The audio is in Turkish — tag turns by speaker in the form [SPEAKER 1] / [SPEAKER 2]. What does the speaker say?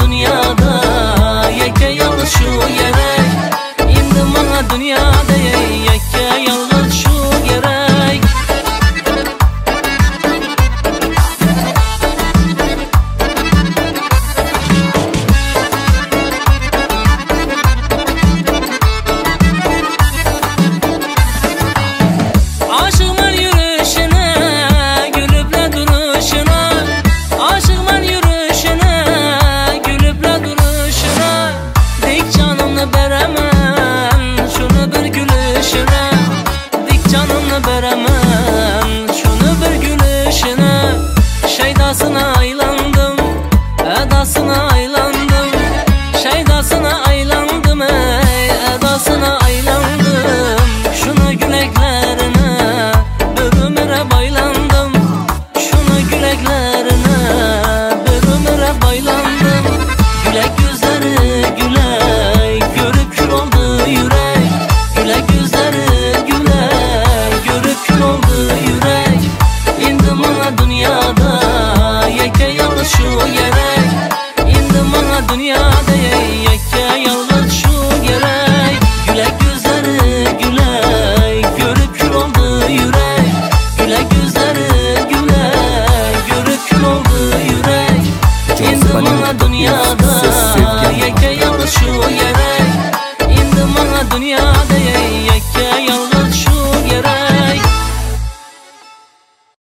[SPEAKER 1] dünyada yeke yalnız şu gerek. İndi bana dünyada yeke yalnız şu gerek. Aşığımın yürüyüşüne, gülüple duruşuna, aşığımın yürüyüşüne, gülüple duruşuna. Dik canımla veremem şunu bir gülüşüne, dik canımla veremem şunu bir gülüşüne. Şeydasına aylandım, edasına aylandım, şeydasına aylandım, edasına aylandım. Şunu güleklerine bir ömüre baylandım, şunu güleklerine bir ömüre baylandım. Gülek yüzleri gülek, görüp kül oldu yürek. Gülek yüzleri gülek, görüp kül oldu yürek. İndi bana dünyada yeke yalnız şu gerek. İndi bana dünyada